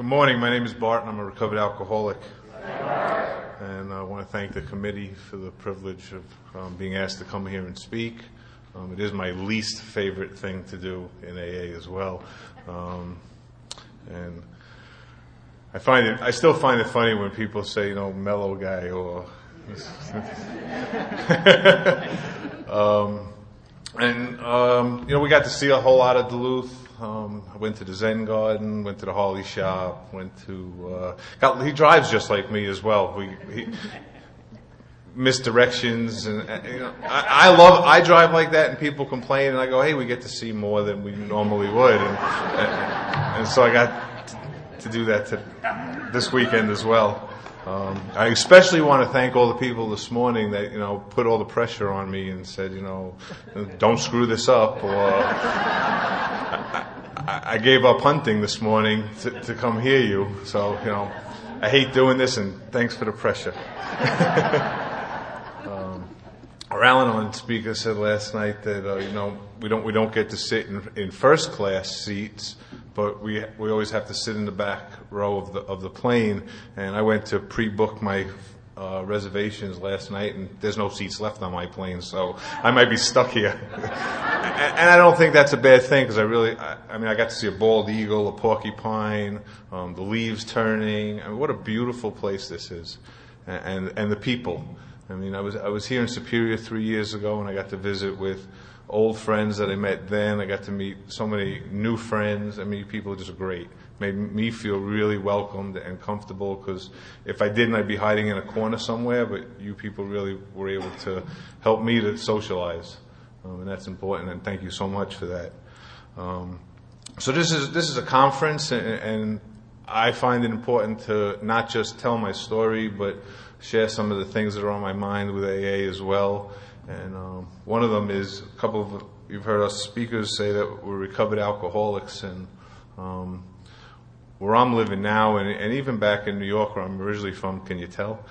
Good morning. My name is Bart, and I'm a recovered alcoholic. And I want to thank the committee for the privilege of being asked to come here and speak. It is my least favorite thing to do in AA as well. And I still find it funny when people say, mellow guy or... we got to see a whole lot of Duluth. I went to the Zen Garden, went to the Harley shop, he drives just like me as well. He misdirections, and I drive like that, and people complain, and I go, hey, we get to see more than we normally would, and so I got to do that this weekend as well. I especially want to thank all the people this morning that put all the pressure on me and said, don't screw this up, or I gave up hunting this morning to come hear you. So I hate doing this, and thanks for the pressure. Our Al-Anon speaker said last night that we don't get to sit in first class seats, but we always have to sit in the back row of the plane. And I went to pre-book my reservations last night, and there's no seats left on my plane, so I might be stuck here. And I don't think that's a bad thing, because I got to see a bald eagle, a porcupine, the leaves turning. What a beautiful place this is, and the people. I was here in Superior 3 years ago, and I got to visit with old friends that I met then. I got to meet so many new friends. People are just great. Made me feel really welcomed and comfortable, because if I didn't, I'd be hiding in a corner somewhere, but you people really were able to help me to socialize, and that's important, and thank you so much for that. So this is a conference, and I find it important to not just tell my story, but share some of the things that are on my mind with AA as well. And one of them is you've heard us speakers say that we're recovered alcoholics, and where I'm living now, and even back in New York, where I'm originally from, can you tell?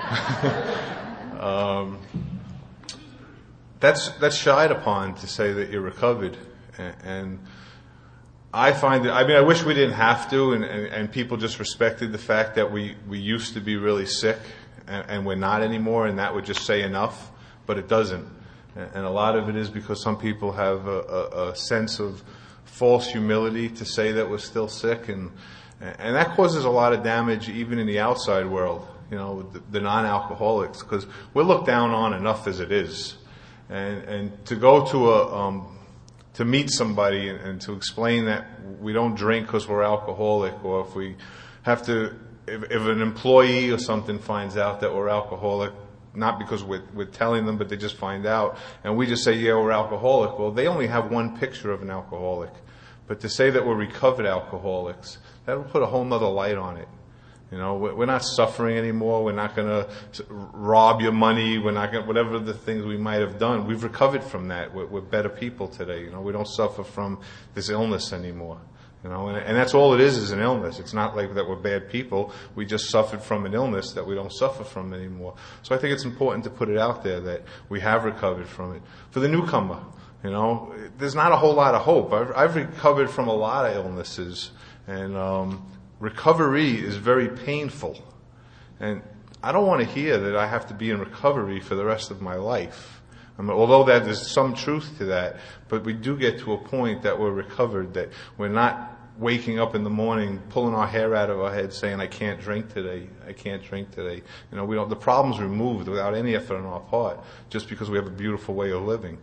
That's shied upon to say that you're recovered, and I find it. I wish we didn't have to, and people just respected the fact that we used to be really sick, and we're not anymore, and that would just say enough, but it doesn't. And a lot of it is because some people have a sense of false humility to say that we're still sick, and that causes a lot of damage even in the outside world, the non-alcoholics, because we're looked down on enough as it is. And to go to meet somebody and to explain that we don't drink because we're alcoholic, or if we have to, if an employee or something finds out that we're alcoholic, not because we're telling them, but they just find out, and we just say, yeah, we're alcoholic. Well, they only have one picture of an alcoholic. But to say that we're recovered alcoholics, that'll put a whole nother light on it. We're not suffering anymore. We're not going to rob your money. We're not going, whatever the things we might have done. We've recovered from that. We're better people today. We don't suffer from this illness anymore. And that's all it is an illness. It's not like that we're bad people. We just suffered from an illness that we don't suffer from anymore. So I think it's important to put it out there that we have recovered from it. For the newcomer, there's not a whole lot of hope. I've recovered from a lot of illnesses, and recovery is very painful. And I don't want to hear that I have to be in recovery for the rest of my life. Although there's some truth to that, but we do get to a point that we're recovered, that we're not waking up in the morning, pulling our hair out of our head, saying, I can't drink today. The problem's removed without any effort on our part, just because we have a beautiful way of living.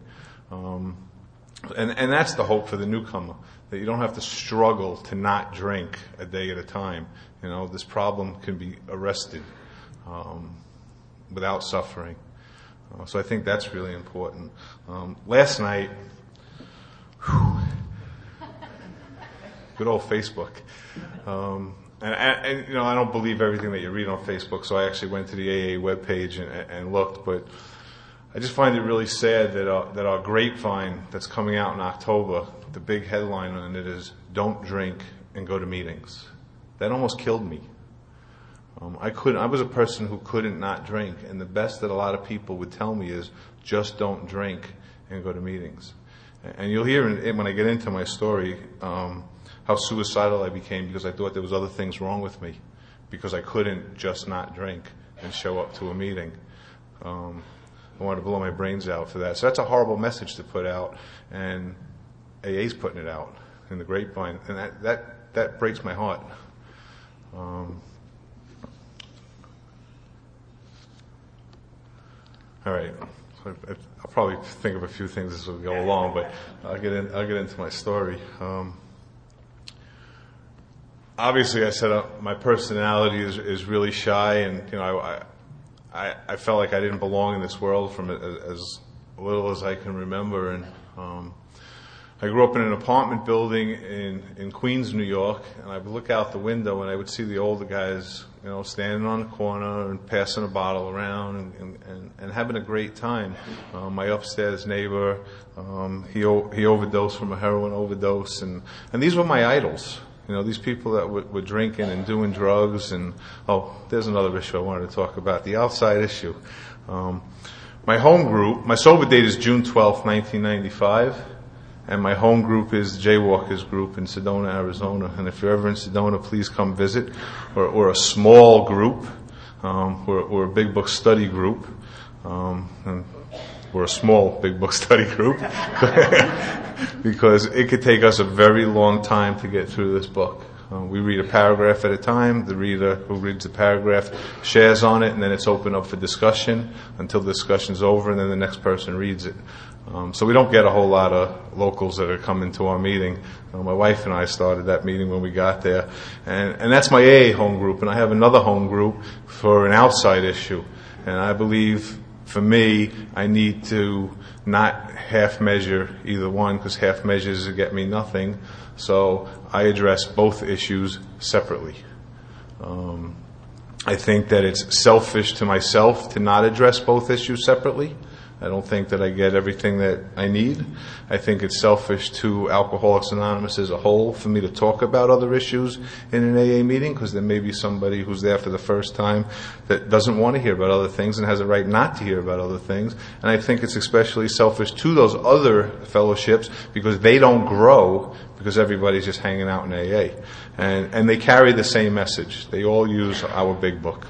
And that's the hope for the newcomer, that you don't have to struggle to not drink a day at a time. This problem can be arrested without suffering. So I think that's really important. Last night, good old Facebook. And I don't believe everything that you read on Facebook, so I actually went to the AA webpage and looked. But I just find it really sad that our grapevine that's coming out in October, the big headline on it is, "Don't drink and go to meetings." That almost killed me. I was a person who couldn't not drink, and the best that a lot of people would tell me is, just don't drink and go to meetings. And you'll hear when I get into my story, how suicidal I became because I thought there was other things wrong with me, because I couldn't just not drink and show up to a meeting. I wanted to blow my brains out for that. So that's a horrible message to put out, and AA's putting it out in the grapevine, and that breaks my heart. All right, I'll probably think of a few things as we go along, but I'll get into my story. Obviously, I said my personality is really shy, and I felt like I didn't belong in this world from as little as I can remember, and I grew up in an apartment building in Queens, New York, and I would look out the window and I would see the older guys, standing on the corner and passing a bottle around and having a great time. My upstairs neighbor, he overdosed from a heroin overdose, and these were my idols. These people that were drinking and doing drugs, and there's another issue I wanted to talk about, the outside issue. My home group, my sober date is June 12th, 1995. And my home group is Jaywalkers Group in Sedona, Arizona. And if you're ever in Sedona, please come visit. We're a small group. We're a big book study group. And we're a small big book study group because it could take us a very long time to get through this book. We read a paragraph at a time. The reader who reads the paragraph shares on it, and then it's open up for discussion until the discussion's over, and then the next person reads it. So we don't get a whole lot of locals that are coming to our meeting. My wife and I started that meeting when we got there. And that's my AA home group, and I have another home group for an outside issue. And I believe, for me, I need to not half measure either one, because half measures get me nothing. So I address both issues separately. I think that it's selfish to myself to not address both issues separately. I don't think that I get everything that I need. I think it's selfish to Alcoholics Anonymous as a whole for me to talk about other issues in an AA meeting, because there may be somebody who's there for the first time that doesn't want to hear about other things and has a right not to hear about other things. And I think it's especially selfish to those other fellowships because they don't grow because everybody's just hanging out in AA. And they carry the same message. They all use our big book.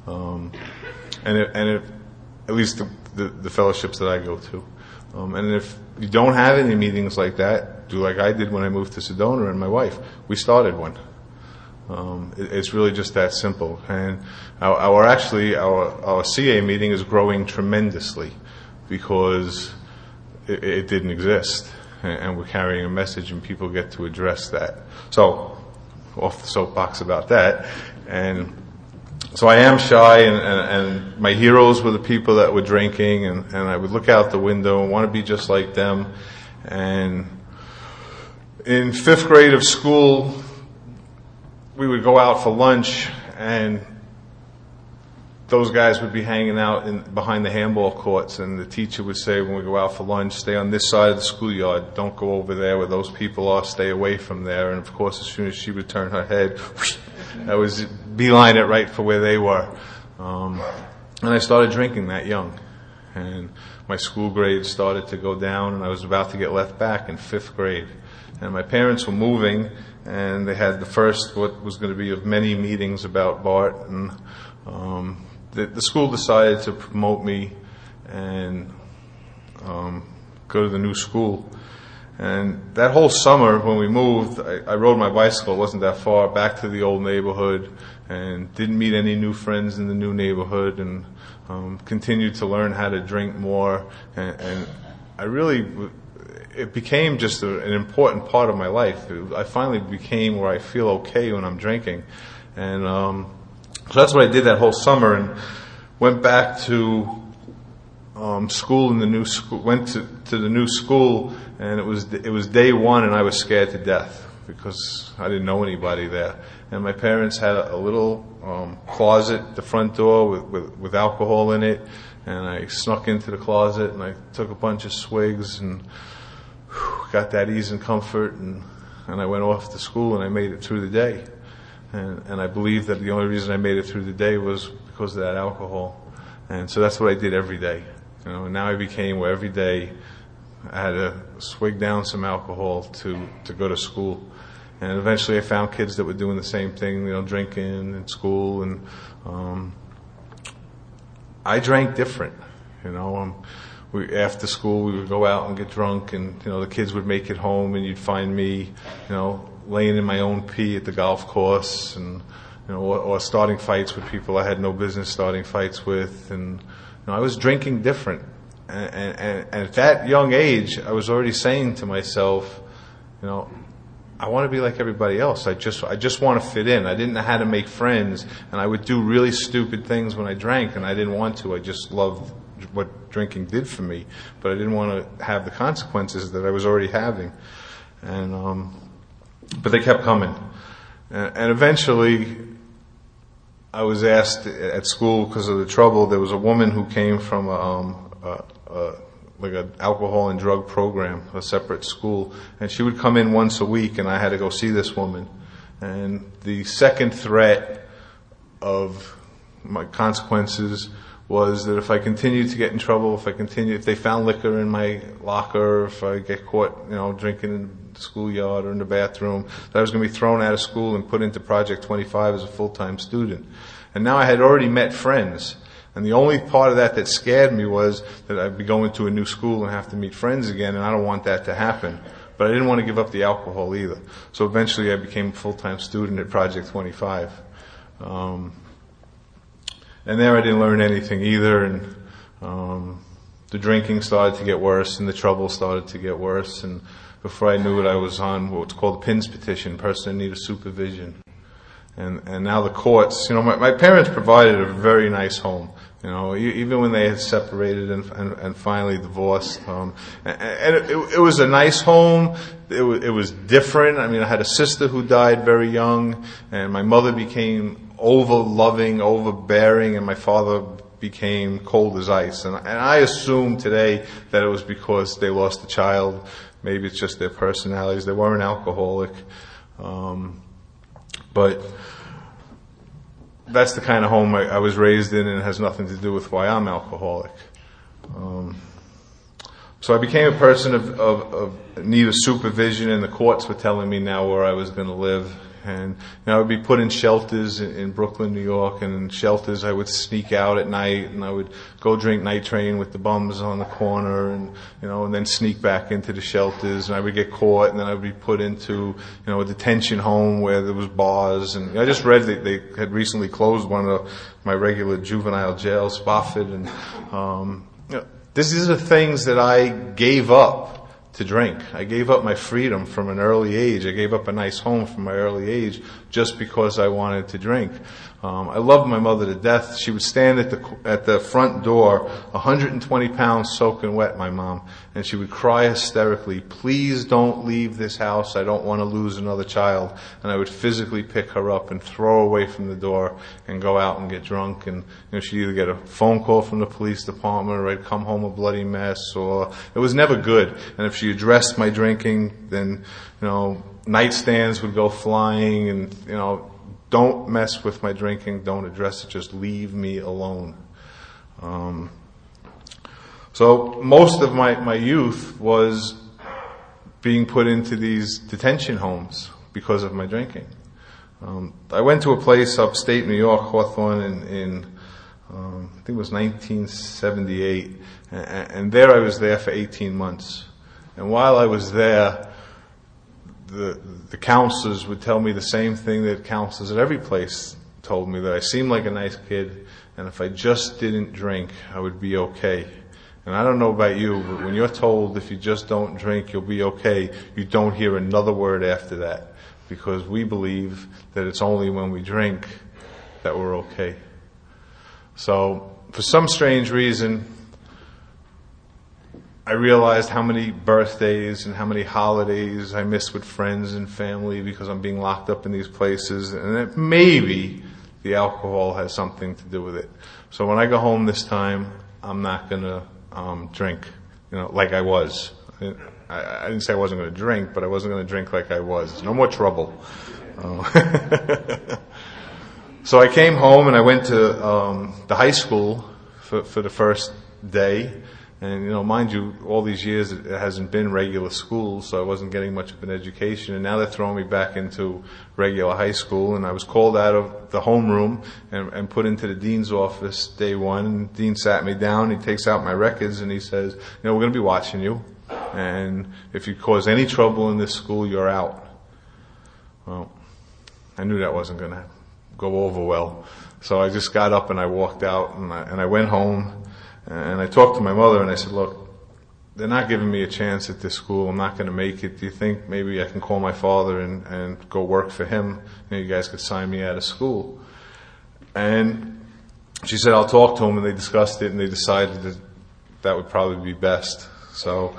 At least the fellowships that I go to. And if you don't have any meetings like that, do like I did when I moved to Sedona and my wife. We started one. It's really just that simple. And our CA meeting is growing tremendously because it didn't exist. And we're carrying a message and people get to address that. So, off the soapbox about that. And so I am shy, and my heroes were the people that were drinking, and I would look out the window and want to be just like them. And in 5th grade of school, we would go out for lunch, and those guys would be hanging out behind the handball courts, and the teacher would say when we go out for lunch, stay on this side of the schoolyard, don't go over there where those people are, stay away from there. And of course, as soon as she would turn her head, I was beeline it right for where they were. And I started drinking that young. And my school grades started to go down, and I was about to get left back in 5th grade. And my parents were moving, and they had the first, what was going to be of many meetings about Bart. And the school decided to promote me and go to the new school. And that whole summer when we moved, I rode my bicycle, it wasn't that far, back to the old neighborhood, and didn't meet any new friends in the new neighborhood, and continued to learn how to drink more. And I really, it became just an important part of my life. I finally became where I feel okay when I'm drinking. And so that's what I did that whole summer, and went back to school in the new school, went to the new school, and it was day one, and I was scared to death because I didn't know anybody there. And my parents had a little closet at the front door with alcohol in it, and I snuck into the closet and I took a bunch of swigs and got that ease and comfort, and I went off to school and I made it through the day. And I believe that the only reason I made it through the day was because of that alcohol. And so that's what I did every day. And now I became where every day I had to swig down some alcohol to go to school. And eventually I found kids that were doing the same thing, drinking in school. And I drank different. After school we would go out and get drunk, and the kids would make it home, and you'd find me, laying in my own pee at the golf course, and or starting fights with people I had no business starting fights with, and I was drinking different. And at that young age, I was already saying to myself, I want to be like everybody else. I just want to fit in. I didn't know how to make friends, and I would do really stupid things when I drank, and I didn't want to. I just loved what drinking did for me, but I didn't want to have the consequences that I was already having. And but they kept coming, and eventually I was asked at school, because of the trouble. There was a woman who came from like an alcohol and drug program, a separate school, and she would come in once a week, and I had to go see this woman. And the second threat of my consequences was that if I continued to get in trouble, if they found liquor in my locker, if I get caught, drinking in the schoolyard or in the bathroom, that I was going to be thrown out of school and put into Project 25 as a full-time student. And now I had already met friends. And the only part of that scared me was that I'd be going to a new school and have to meet friends again, and I don't want that to happen. But I didn't want to give up the alcohol either. So eventually I became a full-time student at Project 25. And there I didn't learn anything either, and the drinking started to get worse, and the trouble started to get worse, and before I knew it, I was on what's called the PINS petition, person in need of supervision. And now the courts, my parents provided a very nice home, even when they had separated and finally divorced. And it was a nice home. It was different. I had a sister who died very young, and my mother became over-loving, overbearing, and my father became cold as ice. And I assume today that it was because they lost a child. Maybe it's just their personalities. They weren't alcoholic. But that's the kind of home I was raised in, and it has nothing to do with why I'm alcoholic. So I became a person of need of supervision, and the courts were telling me now where I was going to live. And I would be put in shelters in Brooklyn, New York, and in shelters I would sneak out at night, and I would go drink night train with the bums on the corner, and then sneak back into the shelters, and I would get caught, and then I would be put into a detention home where there was bars. And I just read that they had recently closed one of my regular juvenile jails, Spofford, and these are things that I gave up to drink. I gave up my freedom from an early age. I gave up a nice home from my early age just because I wanted to drink. I loved my mother to death. She would stand at the front door, 120 pounds soaking wet, my mom, and she would cry hysterically, "Please don't leave this house. I don't want to lose another child." And I would physically pick her up and throw her away from the door and go out and get drunk. And she'd either get a phone call from the police department, or I'd come home a bloody mess, or it was never good. And if she addressed my drinking, then nightstands would go flying, and don't mess with my drinking, don't address it, just leave me alone. So most of my youth was being put into these detention homes because of my drinking. I went to a place upstate New York, Hawthorne, in I think it was 1978, and there I was there for 18 months. And while I was there, the counselors would tell me the same thing that counselors at every place told me, that I seemed like a nice kid, and if I just didn't drink, I would be okay. And I don't know about you, but when you're told if you just don't drink, you'll be okay, you don't hear another word after that, because we believe that it's only when we drink that we're okay. So, for some strange reason, I realized how many birthdays and how many holidays I miss with friends and family because I'm being locked up in these places, and that maybe the alcohol has something to do with it. So when I go home this time, I'm not going to drink, like I was. I didn't say I wasn't going to drink, but I wasn't going to drink like I was. No more trouble. So I came home and I went to the high school for the first day. And, mind you, all these years it hasn't been regular school, so I wasn't getting much of an education. And now they're throwing me back into regular high school. And I was called out of the homeroom and put into the dean's office day one. And the dean sat me down, he takes out my records, and he says, we're going to be watching you. And if you cause any trouble in this school, you're out. Well, I knew that wasn't going to go over well. So I just got up and I walked out, and I went home. And I talked to my mother and I said, look, they're not giving me a chance at this school. I'm not going to make it. Do you think maybe I can call my father and go work for him? You guys could sign me out of school. And she said, I'll talk to him. And they discussed it and they decided that would probably be best. So,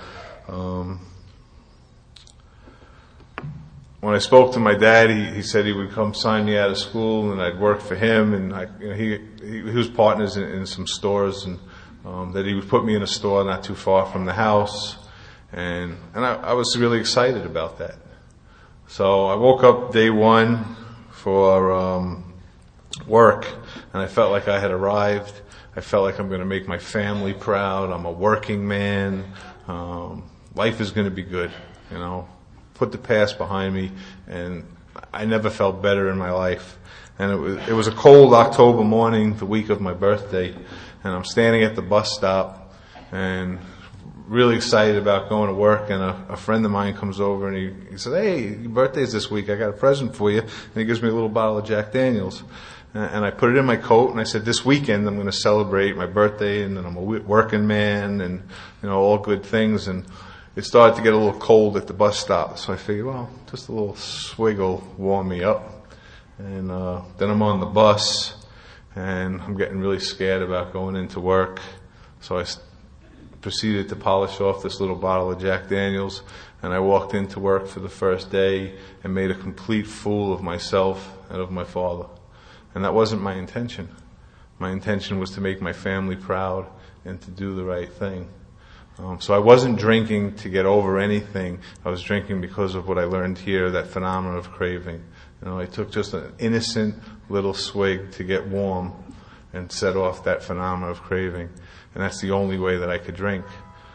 when I spoke to my dad, he said he would come sign me out of school and I'd work for him. And he was partners in some stores, and that he would put me in a store not too far from the house. And I was really excited about that. So I woke up day one for work, and I felt like I had arrived. I felt like I'm going to make my family proud. I'm a working man. Life is going to be good, Put the past behind me, and I never felt better in my life. And it was a cold October morning, the week of my birthday, and I'm standing at the bus stop and really excited about going to work. And a friend of mine comes over and he said, "Hey, your birthday's this week. I got a present for you." And he gives me a little bottle of Jack Daniels. And I put it in my coat, and I said, this weekend I'm going to celebrate my birthday, and then I'm a working man, and all good things. And it started to get a little cold at the bus stop, so I figured, well, just a little swig will warm me up. And then I'm on the bus, and I'm getting really scared about going into work. So I proceeded to polish off this little bottle of Jack Daniels, and I walked into work for the first day and made a complete fool of myself and of my father. And that wasn't my intention. My intention was to make my family proud and to do the right thing. So I wasn't drinking to get over anything. I was drinking because of what I learned here, that phenomenon of craving. I took just an innocent little swig to get warm and set off that phenomenon of craving. And that's the only way that I could drink.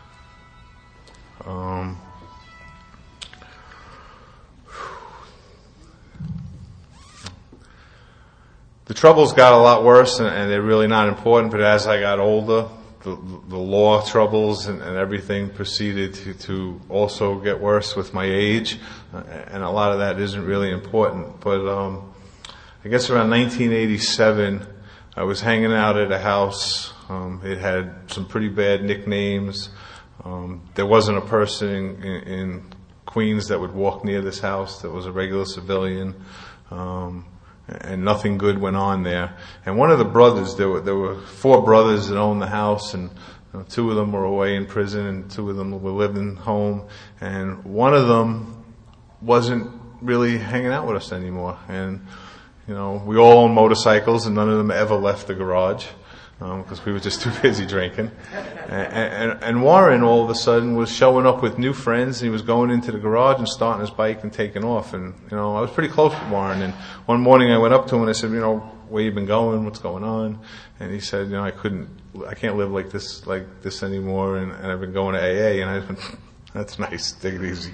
The troubles got a lot worse, and they're really not important, but as I got older, the law troubles and everything proceeded to also get worse with my age, and a lot of that isn't really important. But I guess around 1987, I was hanging out at a house. It had some pretty bad nicknames. There wasn't a person in Queens that would walk near this house that was a regular civilian. And nothing good went on there. And one of the brothers, there were 4 brothers that owned the house, and 2 of them were away in prison, and 2 of them were living home. And one of them wasn't really hanging out with us anymore. And, we all own motorcycles, and none of them ever left the garage, because we were just too busy drinking. And Warren all of a sudden was showing up with new friends, and he was going into the garage and starting his bike and taking off. And, I was pretty close with Warren. And one morning I went up to him and I said, where you been going? What's going on? And he said, I can't live like this anymore. And I've been going to AA. And I went, that's nice. Take it easy.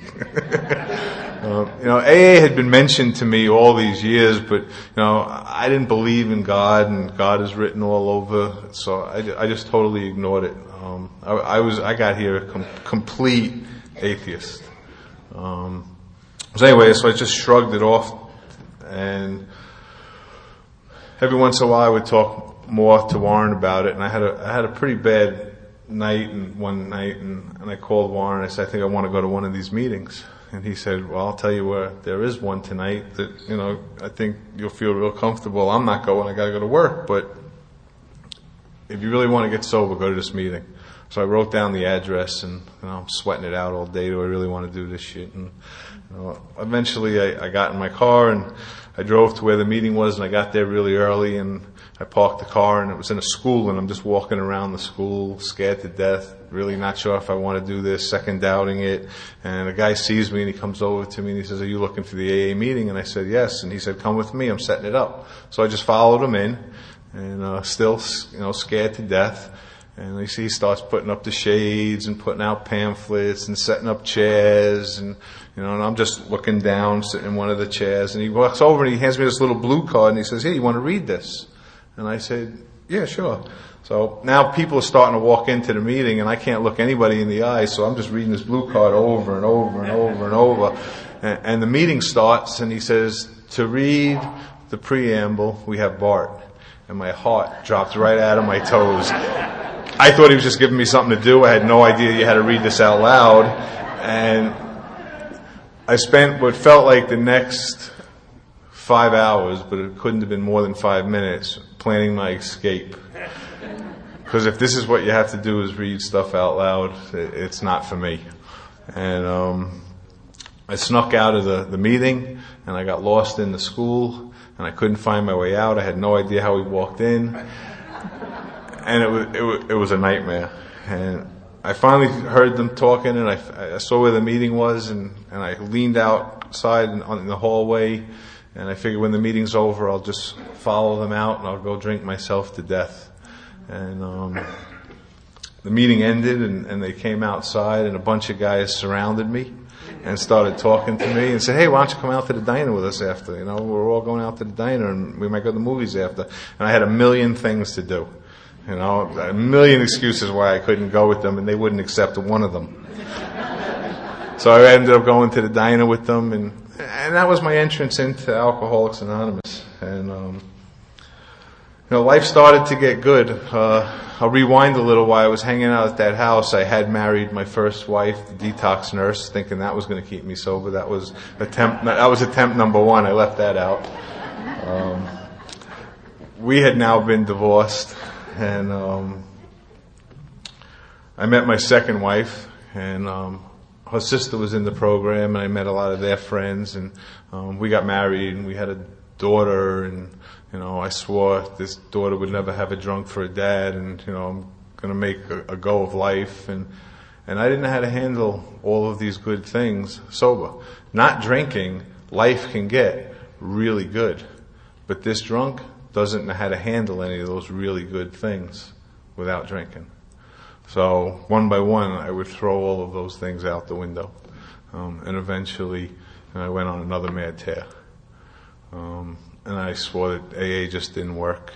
AA had been mentioned to me all these years, but, I didn't believe in God, and God is written all over. So I just totally ignored it. I got here a complete atheist. So anyway, so I just shrugged it off, and every once in a while I would talk more to Warren about it, and I had a pretty bad one night, and I called Warren. I said, I think I want to go to one of these meetings. And he said, well, I'll tell you where there is one tonight that, I think you'll feel real comfortable. I'm not going. I got to go to work. But if you really want to get sober, go to this meeting. So I wrote down the address, and I'm sweating it out all day. Do I really want to do this shit? And eventually I got in my car, and I drove to where the meeting was, and I got there really early, and I parked the car, and it was in a school, and I'm just walking around the school, scared to death, really not sure if I want to do this, second doubting it. And a guy sees me, and he comes over to me, and he says, are you looking for the AA meeting? And I said, yes. And he said, come with me, I'm setting it up. So I just followed him in, and still, scared to death. And he starts putting up the shades and putting out pamphlets and setting up chairs, and and I'm just looking down, sitting in one of the chairs, and he walks over and he hands me this little blue card and he says, "Hey, you want to read this?" And I said, "Yeah, sure." So now people are starting to walk into the meeting and I can't look anybody in the eye, so I'm just reading this blue card over and over and over and over. And the meeting starts and he says, "To read the preamble, we have Bart." And my heart dropped right out of my toes. I thought he was just giving me something to do. I had no idea you had to read this out loud. And I spent what felt like the next 5 hours, but it couldn't have been more than 5 minutes, planning my escape. Because if this is what you have to do is read stuff out loud, it's not for me. And I snuck out of the meeting, and I got lost in the school, and I couldn't find my way out. I had no idea how we walked in. And it was a nightmare. And I finally heard them talking, and I saw where the meeting was, and I leaned outside in the hallway, and I figured when the meeting's over, I'll just follow them out, and I'll go drink myself to death. And the meeting ended, and they came outside, and a bunch of guys surrounded me and started talking to me and said, "Hey, why don't you come out to the diner with us after? We're all going out to the diner, and we might go to the movies after." And I had a million things to do. A million excuses why I couldn't go with them, and they wouldn't accept one of them. So I ended up going to the diner with them, and that was my entrance into Alcoholics Anonymous. And life started to get good. I'll rewind a little. While I was hanging out at that house, I had married my first wife, the detox nurse, thinking that was going to keep me sober. That was attempt number one. I left that out. We had now been divorced. And I met my second wife, and her sister was in the program, and I met a lot of their friends, and we got married, and we had a daughter, and I swore this daughter would never have a drunk for a dad, and I'm going to make a go of life, and I didn't know how to handle all of these good things sober. Not drinking, life can get really good, but this drunk doesn't know how to handle any of those really good things without drinking. So one by one, I would throw all of those things out the window. And eventually, I went on another mad tear. And I swore that AA just didn't work.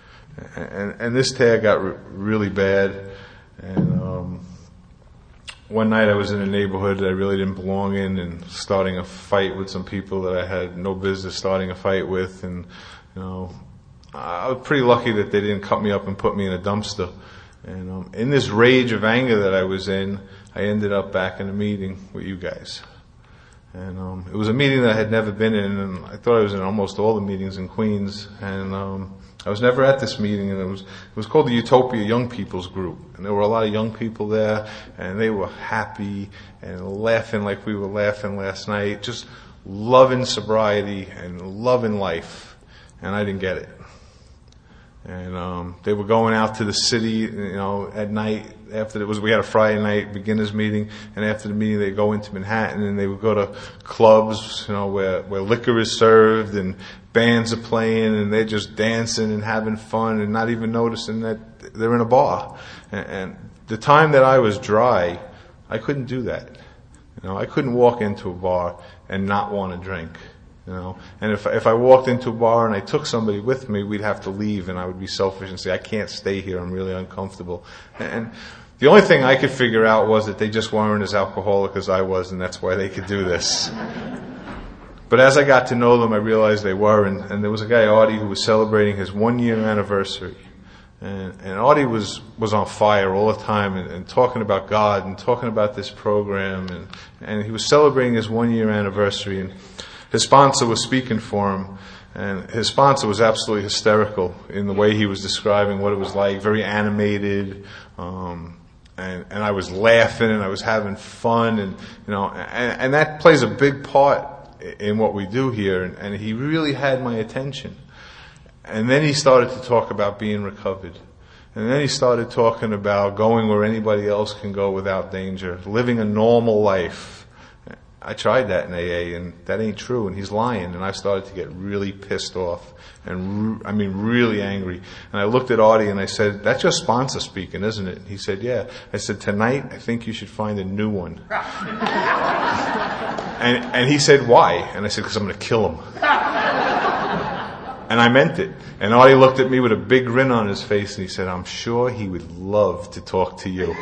And this tear got really bad. And one night I was in a neighborhood that I really didn't belong in, and starting a fight with some people that I had no business starting a fight with. And, I was pretty lucky that they didn't cut me up and put me in a dumpster. And in this rage of anger that I was in, I ended up back in a meeting with you guys. And it was a meeting that I had never been in, and I thought I was in almost all the meetings in Queens. And I was never at this meeting, and it was called the Utopia Young People's Group. And there were a lot of young people there, and they were happy and laughing like we were laughing last night, just loving sobriety and loving life. And I didn't get it. And they were going out to the city, at night. After we had a Friday night beginners meeting, and after the meeting they'd go into Manhattan and they would go to clubs, where liquor is served and bands are playing, and they're just dancing and having fun and not even noticing that they're in a bar. And the time that I was dry, I couldn't do that. I couldn't walk into a bar and not want to drink. And if I walked into a bar and I took somebody with me, we'd have to leave, and I would be selfish and say, "I can't stay here, I'm really uncomfortable." And the only thing I could figure out was that they just weren't as alcoholic as I was, and that's why they could do this. But as I got to know them, I realized they were, and there was a guy, Artie, who was celebrating his 1-year anniversary. And Artie was on fire all the time, and talking about God and talking about this program, and he was celebrating his 1-year anniversary, and his sponsor was speaking for him, and his sponsor was absolutely hysterical in the way he was describing what it was like, very animated, and I was laughing and I was having fun, and that plays a big part in what we do here, and he really had my attention. And then he started to talk about being recovered. And then he started talking about going where anybody else can go without danger, living a normal life. I tried that in AA, and that ain't true, and he's lying. And I started to get really pissed off, and really angry. And I looked at Artie and I said, "That's your sponsor speaking, isn't it?" He said, "Yeah." I said, "Tonight, I think you should find a new one." And he said, "Why?" And I said, "Because I'm going to kill him." And I meant it. And Artie looked at me with a big grin on his face, and he said, "I'm sure he would love to talk to you."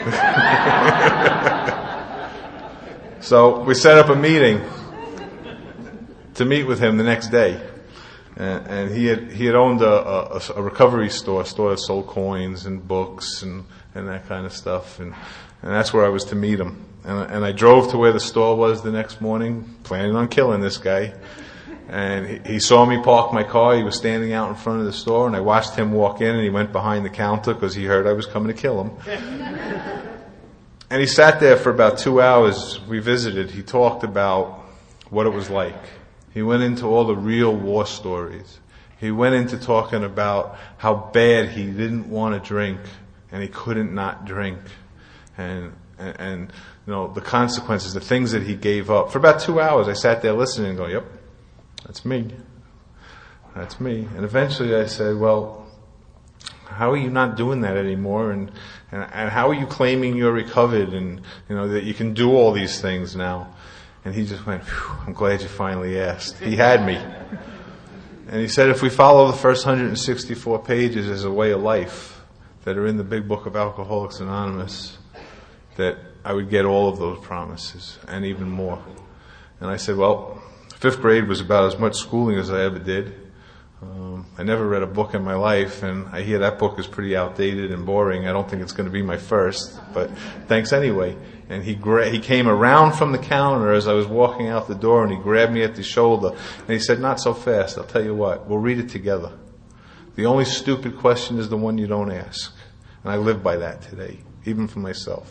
So we set up a meeting to meet with him the next day. And he had owned a recovery store that sold coins and books and that kind of stuff. And that's where I was to meet him. And I drove to where the store was the next morning, planning on killing this guy. And he saw me park my car. He was standing out in front of the store, and I watched him walk in, and he went behind the counter because he heard I was coming to kill him. And he sat there for about 2 hours. We visited. He talked about what it was like. He went into all the real war stories. He went into talking about how bad he didn't want to drink, and he couldn't not drink. And the consequences, the things that he gave up. For about 2 hours, I sat there listening and going, "Yep, that's me. That's me." And eventually I said, "Well, how are you not doing that anymore? And how are you claiming you're recovered and, that you can do all these things now?" And he just went, "I'm glad you finally asked." He had me. And he said, if we follow the first 164 pages as a way of life that are in the big book of Alcoholics Anonymous, that I would get all of those promises and even more. And I said, well, 5th grade was about as much schooling as I ever did. I never read a book in my life, and I hear that book is pretty outdated and boring. I don't think it's going to be my first, but thanks anyway. And he came around from the counter as I was walking out the door, and he grabbed me at the shoulder, and he said, "Not so fast. I'll tell you what. We'll read it together. The only stupid question is the one you don't ask." And I live by that today, even for myself.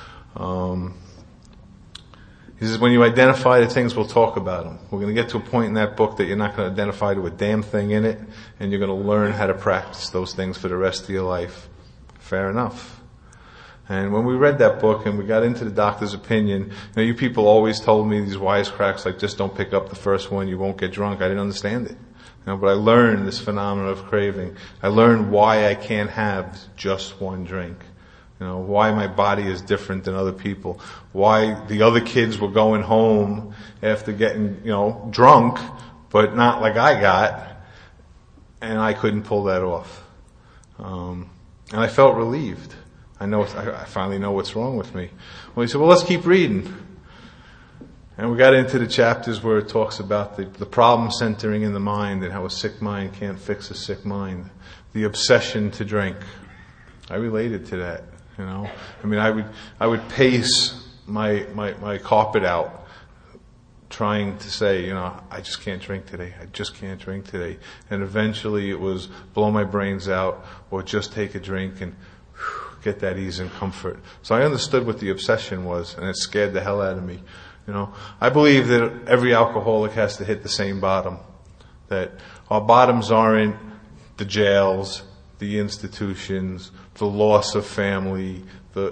He says, when you identify the things, we'll talk about them. We're going to get to a point in that book that you're not going to identify to a damn thing in it, and you're going to learn how to practice those things for the rest of your life. Fair enough. And when we read that book and we got into the doctor's opinion, you people always told me these wisecracks like, just don't pick up the first one, you won't get drunk. I didn't understand it. But I learned this phenomenon of craving. I learned why I can't have just one drink. Why my body is different than other people. Why the other kids were going home after getting, drunk, but not like I got, and I couldn't pull that off. And I felt relieved. I finally know what's wrong with me. Well, he said, well, let's keep reading. And we got into the chapters where it talks about the problem centering in the mind and how a sick mind can't fix a sick mind. The obsession to drink. I related to that. I would pace my carpet out trying to say, I just can't drink today. I just can't drink today. And eventually it was blow my brains out or just take a drink and get that ease and comfort. So I understood what the obsession was, and it scared the hell out of me. I believe that every alcoholic has to hit the same bottom. That our bottoms aren't the jails, the institutions, the loss of family. It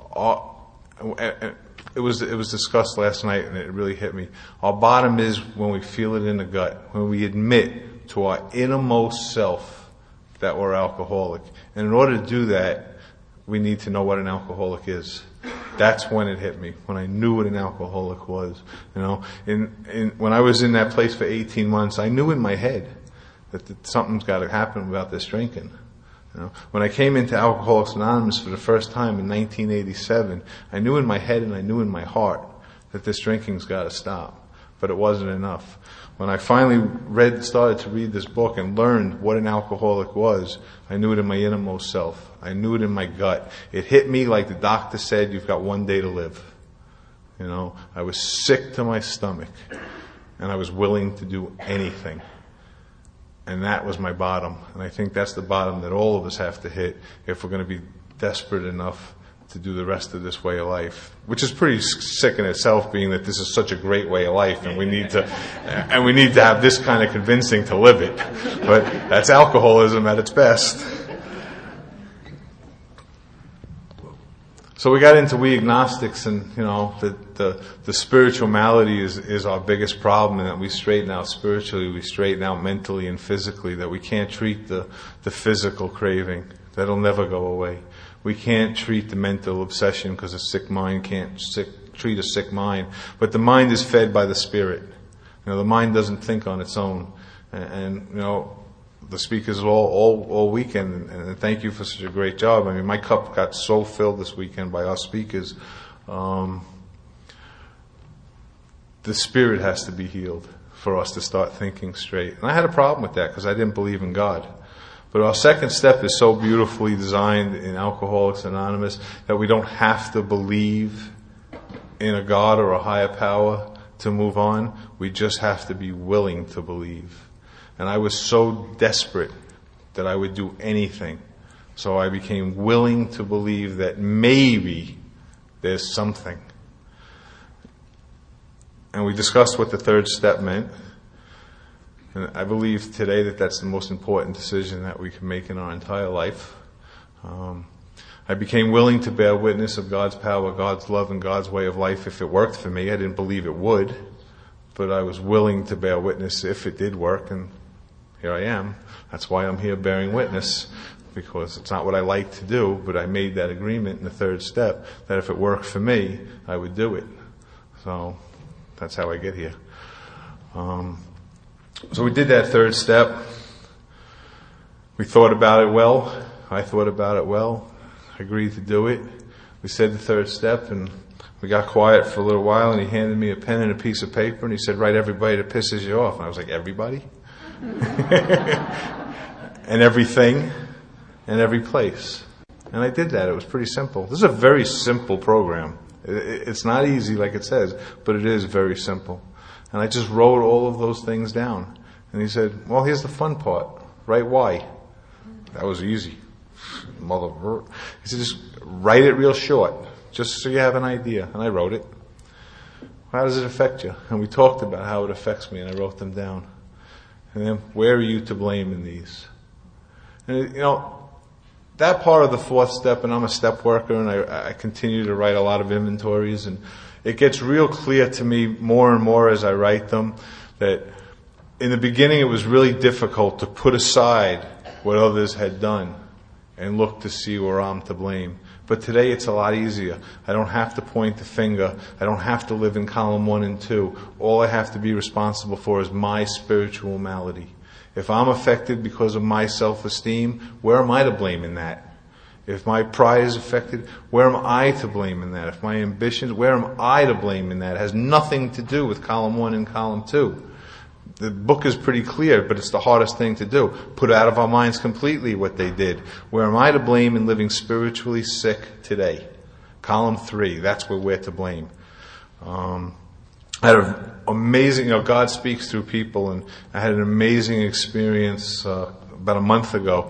was discussed last night, and it really hit me. Our bottom is when we feel it in the gut, when we admit to our innermost self that we're alcoholic. And in order to do that, we need to know what an alcoholic is. That's when it hit me, when I knew what an alcoholic was. When I was in that place for 18 months, I knew in my head that something's got to happen about this drinking. When I came into Alcoholics Anonymous for the first time in 1987, I knew in my head and I knew in my heart that this drinking's got to stop. But it wasn't enough. When I finally started to read this book and learned what an alcoholic was, I knew it in my innermost self. I knew it in my gut. It hit me like the doctor said, you've got one day to live. I was sick to my stomach, and I was willing to do anything. And that was my bottom. And I think that's the bottom that all of us have to hit if we're going to be desperate enough to do the rest of this way of life, which is pretty sick in itself, being that this is such a great way of life, and we need to have this kind of convincing to live it. But that's alcoholism at its best. So we got into we agnostics, and the spiritual malady is our biggest problem, and that we straighten out spiritually, we straighten out mentally and physically, that we can't treat the physical craving. That'll never go away. We can't treat the mental obsession because a sick mind can't treat a sick mind. But the mind is fed by the spirit. The mind doesn't think on its own. And the speakers all weekend, and thank you for such a great job. I mean, my cup got so filled this weekend by our speakers. The spirit has to be healed for us to start thinking straight. And I had a problem with that because I didn't believe in God. But our second step is so beautifully designed in Alcoholics Anonymous that we don't have to believe in a God or a higher power to move on. We just have to be willing to believe. And I was so desperate that I would do anything. So I became willing to believe that maybe there's something. And we discussed what the third step meant. And I believe today that that's the most important decision that we can make in our entire life. I became willing to bear witness of God's power, God's love, and God's way of life if it worked for me. I didn't believe it would, but I was willing to bear witness if it did work, and here I am. That's why I'm here bearing witness, because it's not what I like to do, but I made that agreement in the third step that if it worked for me, I would do it. So that's how I get here. So we did that third step. We thought about it well. I thought about it well. I agreed to do it. We said the third step, and we got quiet for a little while, and he handed me a pen and a piece of paper, and he said, write everybody that pisses you off. And I was like, everybody? And everything, and every place. And I did that. It was pretty simple. This is a very simple program. It's not easy like it says, but it is very simple. And I just wrote all of those things down. And he said, well, here's the fun part. Write why. That was easy. He said, just write it real short, just so you have an idea. And I wrote it. How does it affect you? And we talked about how it affects me, and I wrote them down. And then, where are you to blame in these? And that part of the fourth step, and I'm a step worker, and I continue to write a lot of inventories, and it gets real clear to me more and more as I write them that in the beginning it was really difficult to put aside what others had done and look to see where I'm to blame. But today it's a lot easier. I don't have to point the finger. I don't have to live in column 1 and 2. All I have to be responsible for is my spiritual malady. If I'm affected because of my self-esteem, where am I to blame in that? If my pride is affected, where am I to blame in that? If my ambitions, where am I to blame in that? It has nothing to do with column 1 and column 2. The book is pretty clear, but it's the hardest thing to do. Put out of our minds completely what they did. Where am I to blame in living spiritually sick today? Column 3, that's where we're to blame. I had an amazing, God speaks through people, and I had an amazing experience about a month ago.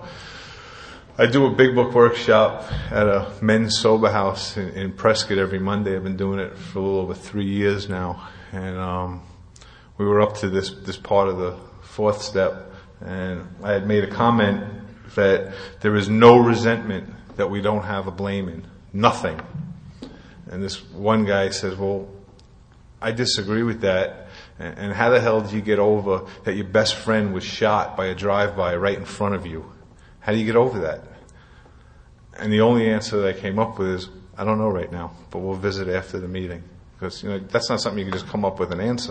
I do a big book workshop at a men's sober house in Prescott every Monday. I've been doing it for a little over 3 years now, and we were up to this part of the fourth step, and I had made a comment that there is no resentment that we don't have a blame in. Nothing. And this one guy says, well, I disagree with that. And how the hell did you get over that your best friend was shot by a drive-by right in front of you? How do you get over that? And the only answer that I came up with is, I don't know right now, but we'll visit after the meeting. Because, that's not something you can just come up with an answer.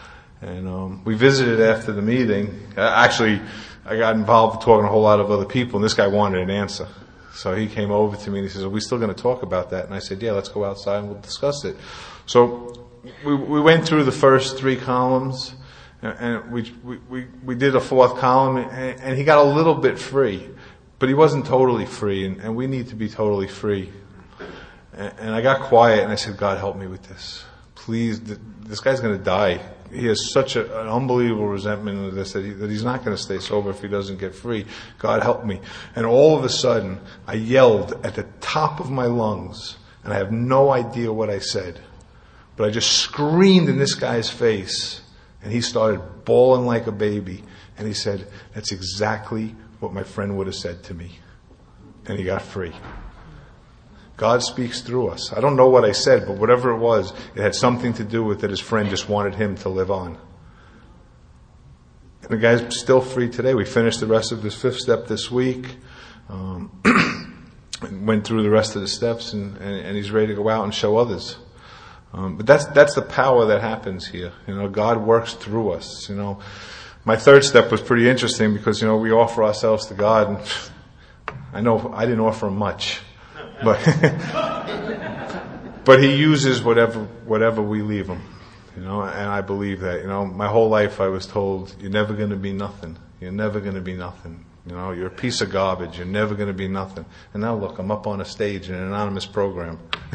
And we visited after the meeting. Actually, I got involved talking to a whole lot of other people, and this guy wanted an answer. So he came over to me and he says, are we still going to talk about that? And I said, yeah, let's go outside and we'll discuss it. So we went through the first 3 columns, and we did a 4th column, and he got a little bit free. But he wasn't totally free, and we need to be totally free. And I got quiet, and I said, God, help me with this. Please, this guy's going to die. He has such an unbelievable resentment of this that he's not going to stay sober if he doesn't get free. God, help me. And all of a sudden, I yelled at the top of my lungs, and I have no idea what I said. But I just screamed in this guy's face, and he started bawling like a baby. And he said, that's exactly what my friend would have said to me. And he got free. God speaks through us. I don't know what I said, but whatever it was, it had something to do with that his friend just wanted him to live on. And the guy's still free today. We finished the rest of his 5th step this week. Went through the rest of the steps, and he's ready to go out and show others. But that's the power that happens here. God works through us. My 3rd step was pretty interesting because, we offer ourselves to God, and I know I didn't offer him much, but but he uses whatever we leave him. And I believe that. My whole life I was told, you're never going to be nothing. You're never going to be nothing. You're a piece of garbage. You're never going to be nothing. And now look, I'm up on a stage in an anonymous program.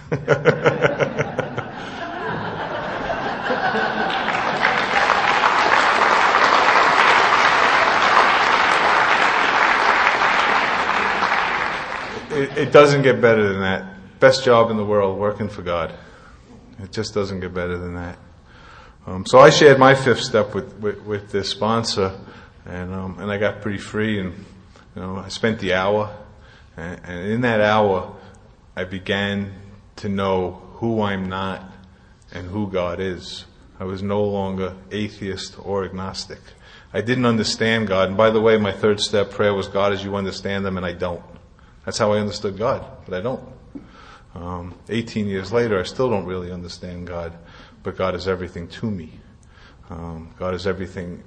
It doesn't get better than that. Best job in the world, working for God. It just doesn't get better than that. So I shared my 5th step with this sponsor, and I got pretty free, and I spent the hour, and in that hour I began to know who I'm not and who God is. I was no longer atheist or agnostic. I didn't understand God, and by the way, my 3rd step prayer was, God as you understand them, and I don't. That's how I understood God, but I don't. 18 years later, I still don't really understand God, but God is everything to me. God is everything,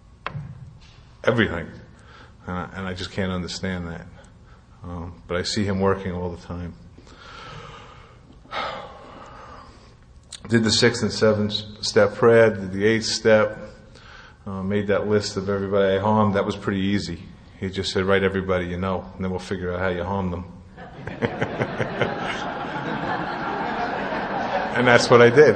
and I just can't understand that. But I see him working all the time. Did the 6th and 7th step prayer, did the 8th step, made that list of everybody I harmed. That was pretty easy. He just said, write everybody you know, and then we'll figure out how you harm them. And that's what I did.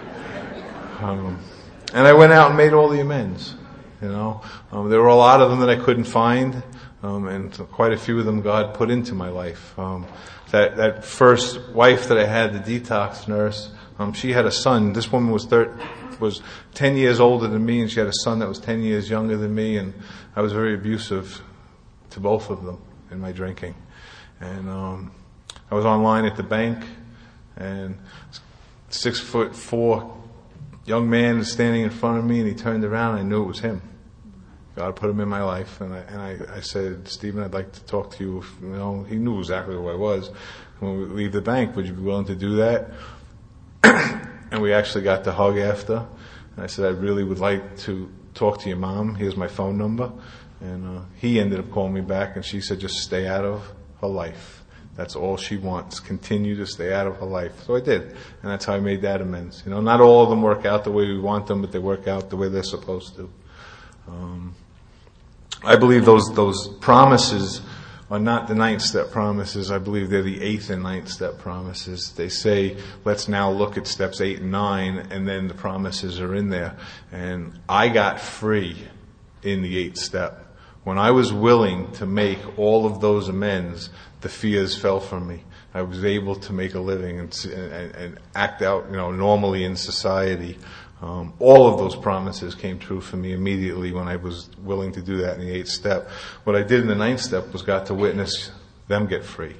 And I went out and made all the amends. There were a lot of them that I couldn't find, and quite a few of them God put into my life. That first wife that I had, the detox nurse, she had a son. This woman was 10 years older than me, and she had a son that was 10 years younger than me, and I was very abusive to both of them in my drinking. And I was online at the bank, and 6'4" young man was standing in front of me, and he turned around, and I knew it was him. God put him in my life, and I said, Stephen, I'd like to talk to you. He knew exactly who I was. When we leave the bank, would you be willing to do that? And we actually got to hug after. And I said, I really would like to talk to your mom. Here's my phone number. And he ended up calling me back, and she said, just stay out of her life. That's all she wants. Continue to stay out of her life. So I did. And that's how I made that amends. Not all of them work out the way we want them, but they work out the way they're supposed to. I believe those promises are not the 9th step promises. I believe they're the 8th and 9th step promises. They say, let's now look at steps 8 and 9, and then the promises are in there. And I got free in the 8th step. When I was willing to make all of those amends, the fears fell from me. I was able to make a living and act out, normally in society. All of those promises came true for me immediately when I was willing to do that in the 8th step. What I did in the 9th step was got to witness them get free.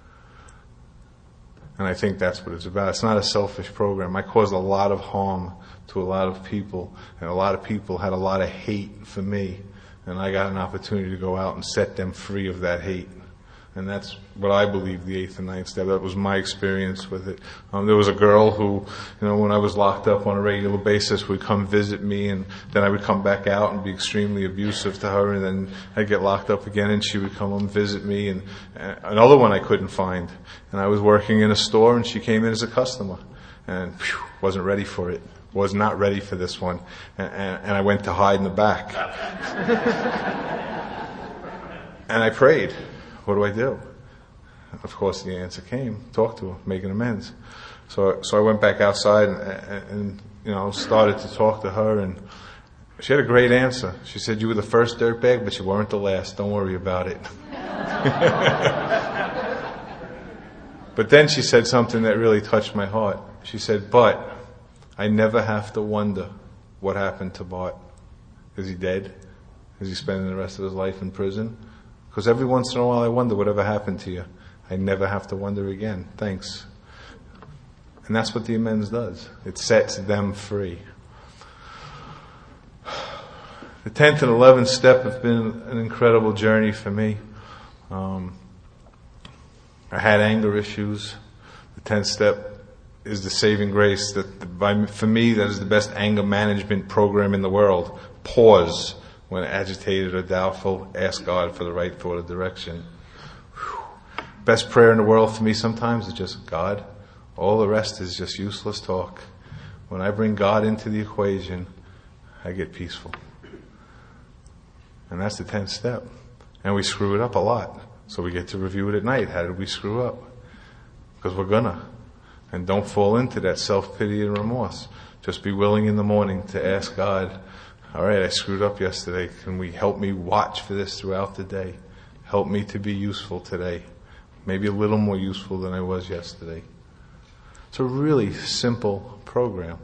And I think that's what it's about. It's not a selfish program. I caused a lot of harm to a lot of people, and a lot of people had a lot of hate for me. And I got an opportunity to go out and set them free of that hate. And that's what I believe the 8th and 9th step. That was my experience with it. There was a girl who, when I was locked up on a regular basis, would come visit me, and then I would come back out and be extremely abusive to her, and then I'd get locked up again, and she would come and visit me. And another one I couldn't find. And I was working in a store, and she came in as a customer, and wasn't ready for it. Was not ready for this one. And I went to hide in the back. And I prayed. What do I do? Of course, the answer came. Talk to her, making amends. So I went back outside and started to talk to her, and she had a great answer. She said, you were the first dirtbag, but you weren't the last. Don't worry about it. But then she said something that really touched my heart. She said, but I never have to wonder what happened to Bart. Is he dead? Is he spending the rest of his life in prison? Because every once in a while I wonder whatever happened to you. I never have to wonder again. Thanks. And that's what the amends does. It sets them free. The 10th and 11th step have been an incredible journey for me. I had anger issues. The 10th step is the saving grace. For me, that is the best anger management program in the world. Pause when agitated or doubtful. Ask God for the right thought or direction. Best prayer in the world for me sometimes is just God. All the rest is just useless talk. When I bring God into the equation, I get peaceful. And that's the 10th step. And we screw it up a lot. So we get to review it at night. How did we screw up? Because we're gonna. And don't fall into that self-pity and remorse. Just be willing in the morning to ask God, all right, I screwed up yesterday. Can we help me watch for this throughout the day? Help me to be useful today. Maybe a little more useful than I was yesterday. It's a really simple program.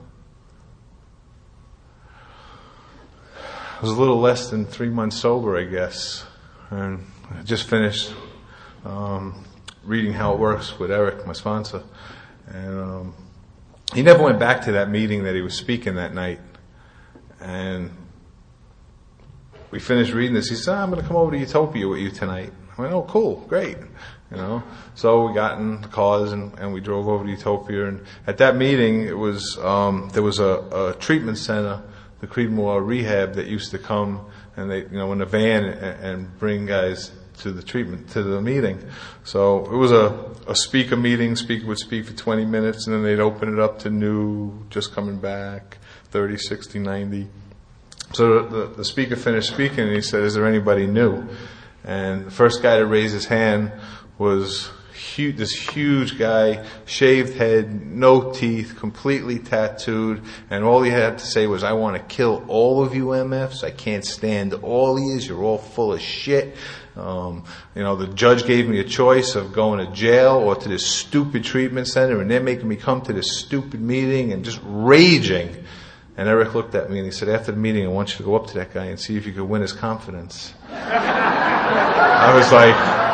I was a little less than 3 months sober, I guess. And I just finished reading How It Works with Eric, my sponsor. And he never went back to that meeting that he was speaking that night. And we finished reading this. He said, I'm going to come over to Utopia with you tonight. I went, oh, cool, great. So we got in the cars and we drove over to Utopia. And at that meeting, it was there was a treatment center, the Creedmoor Rehab, that used to come and they, in a van and bring guys to the meeting. So it was a speaker meeting. Speaker would speak for 20 minutes and then they'd open it up to new, just coming back, 30, 60, 90. So the speaker finished speaking and he said, is there anybody new? And the first guy to raise his hand was this huge guy, shaved head, no teeth, completely tattooed, and all he had to say was, I want to kill all of you MFs. I can't stand all yous. You're all full of shit. The judge gave me a choice of going to jail or to this stupid treatment center, and they're making me come to this stupid meeting, and just raging. And Eric looked at me and he said, after the meeting, I want you to go up to that guy and see if you could win his confidence. I was like,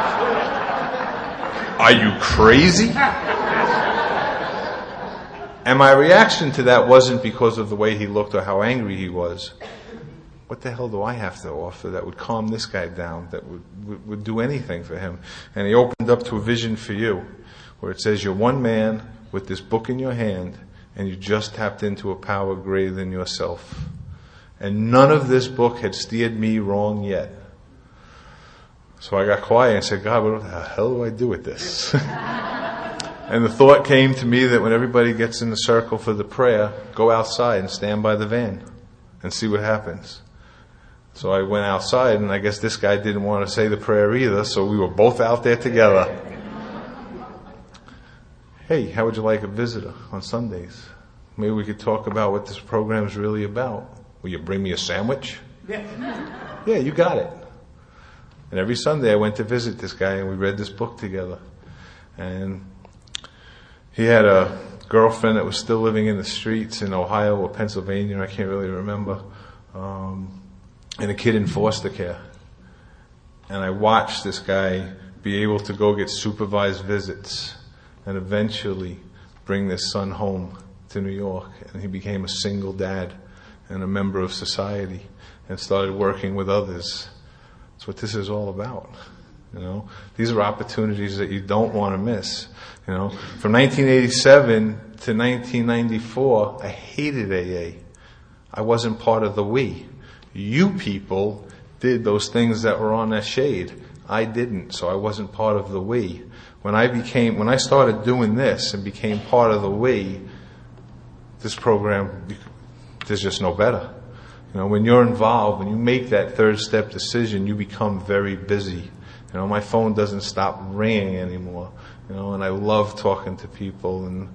are you crazy? And my reaction to that wasn't because of the way he looked or how angry he was. What the hell do I have to offer that would calm this guy down, that would do anything for him? And he opened up to a vision for you, where it says you're one man with this book in your hand, and you just tapped into a power greater than yourself. And none of this book had steered me wrong yet. So I got quiet and said, God, what the hell do I do with this? And the thought came to me that when everybody gets in the circle for the prayer, go outside and stand by the van and see what happens. So I went outside, and I guess this guy didn't want to say the prayer either, so we were both out there together. Hey, how would you like a visitor on Sundays? Maybe we could talk about what this program is really about. Will you bring me a sandwich? Yeah, you got it. And every Sunday I went to visit this guy and we read this book together. And he had a girlfriend that was still living in the streets in Ohio or Pennsylvania, I can't really remember, and a kid in foster care. And I watched this guy be able to go get supervised visits and eventually bring this son home to New York. And he became a single dad and a member of society and started working with others. That's what this is all about. These are opportunities that you don't want to miss. From 1987 to 1994, I hated AA. I wasn't part of the we. You people did those things that were on that shade. I didn't, so I wasn't part of the we. When I started doing this and became part of the we, this program, there's just no better. When you're involved, when you make that third step decision, you become very busy. My phone doesn't stop ringing anymore. And I love talking to people, and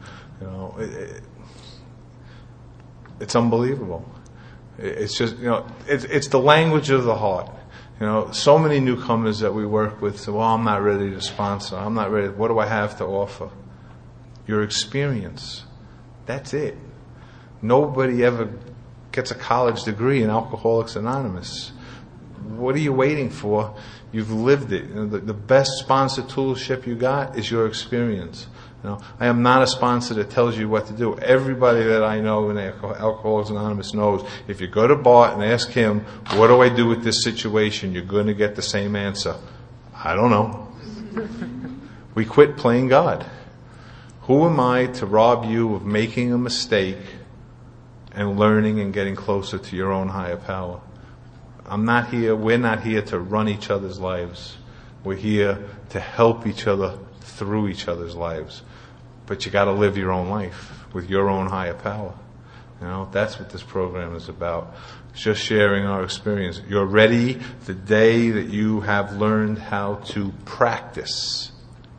it's unbelievable. It's just it's the language of the heart. So many newcomers that we work with say, well, I'm not ready to sponsor. I'm not ready. What do I have to offer? Your experience. That's it. Nobody ever gets a college degree in Alcoholics Anonymous. what are you waiting for? You've lived it. The best sponsor toolship you got is your experience. I am not a sponsor that tells you what to do. Everybody that I know in Alcoholics Anonymous knows if you go to Bart and ask him, what do I do with this situation? You're going to get the same answer. I don't know. We quit playing God. Who am I to rob you of making a mistake and learning and getting closer to your own higher power? We're not here to run each other's lives. We're here to help each other through each other's lives. But you got to live your own life with your own higher power. That's what this program is about. It's just sharing our experience. You're ready the day that you have learned how to practice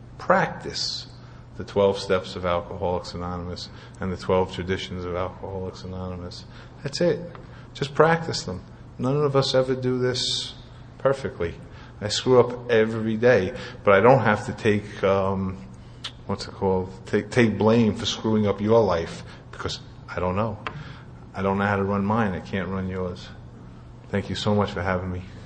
the 12 steps of Alcoholics Anonymous and the 12 traditions of Alcoholics Anonymous. That's it. Just practice them. None of us ever do this perfectly. I screw up every day, but I don't have to take, take blame for screwing up your life, because I don't know. I don't know how to run mine. I can't run yours. Thank you so much for having me.